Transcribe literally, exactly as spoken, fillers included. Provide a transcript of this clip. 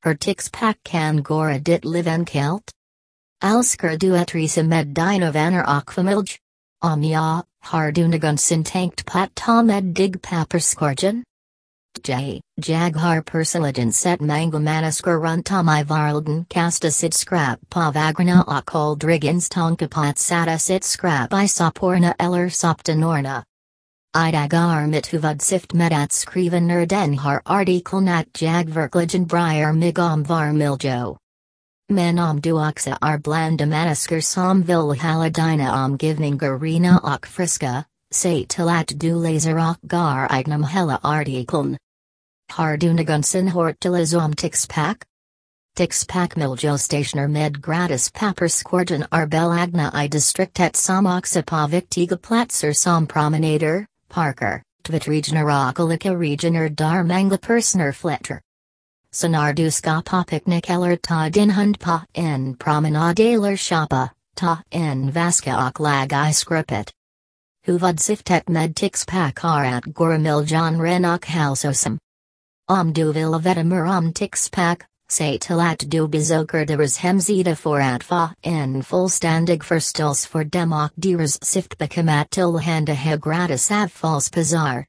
Her tix pak kan gora dit liven kelt? Alsker duetrisa med dina vaner akvamilj? Om ja, har dunagunsen tankt pat ta med dig paperskorgen? J. Jag har persiligen set mangamanasker runtom I varlden kasta sit scrap pavagrana och oldrigens tonkapat sata sit scrap I soporna eller soptanorna. Idagar mithuvud sift medat skrivener den har artikel nat jag verkligen briar migom var miljo. Men om duoxa ar blanda manasker som vill haladina om givningar rena och friska, say till at du laser och gar ignum hela artikeln. Har dunagunsen hortilas om tixpack? Tixpack miljo stationer med gratis paperskorgen ar belagna I districtet som oxa på viktiga platser som promenader, parker, tvitregner och olika regioner dar manga personer flitter. Sonar du ska på picknick eller ta din hund på en promenad eller shoppa, ta en vaska och lag I skrupet. Huvudsiftet med tixpack är att goramiljan ren och hälsosam. Om du vill veta mer om tixpack, say till att du besöker deras hemsida för att få en fullständig förståelse för dem och deras syftbekomat tillhanda gratis avfallspazar.